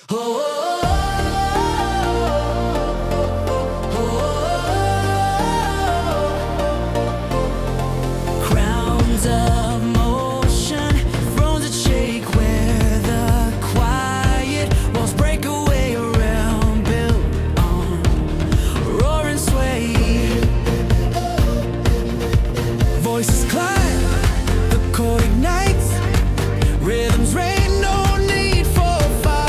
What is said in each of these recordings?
Crowns of motion, thrones that shake where the quiet walls break away. A realm built on roaring sway. Voices climb, the chord ignites, rhythms rain, no need for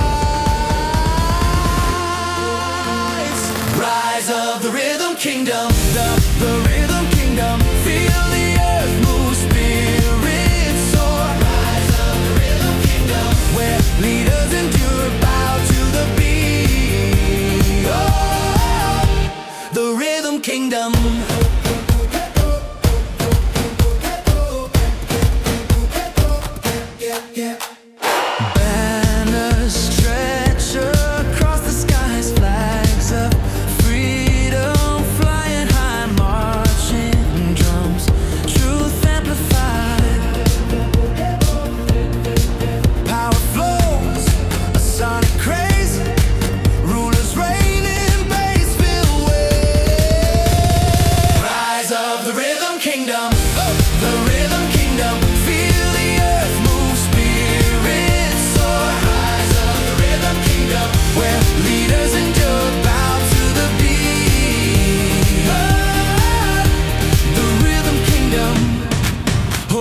fights. Rise of the rhythm kingdom, the rhythm kingdom. Feel the earth move, spirit soar. Rise of the rhythm kingdom, where leaders endure, bow to the beat. Oh, the rhythm kingdom. Banners stretch across the skies, flags of freedom flying high, marching drums, truth amplified. Power flows, a sonic craze, rulers reign in bass-filled waves. Rise of the rhythm kingdom, the rhythm kingdom. Feel the earth move, spirit soar. Rise of the rhythm kingdom, where leaders endure, bow to the beat. Oh, the rhythm kingdom. Oh,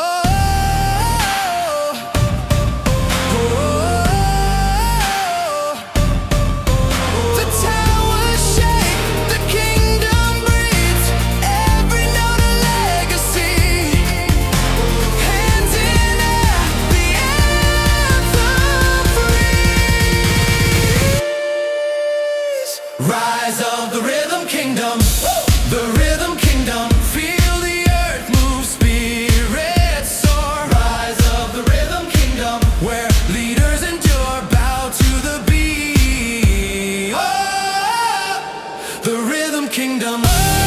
the towers shake, the kingdom breathes, every note a legacy. Hands in air, the anthem frees. Rise of the rhythm kingdom, the rhythm kingdom. Feel the earth move, spirit soar. Rise of the rhythm kingdom, where leaders endure, bow to the beat. Oh, the rhythm kingdom.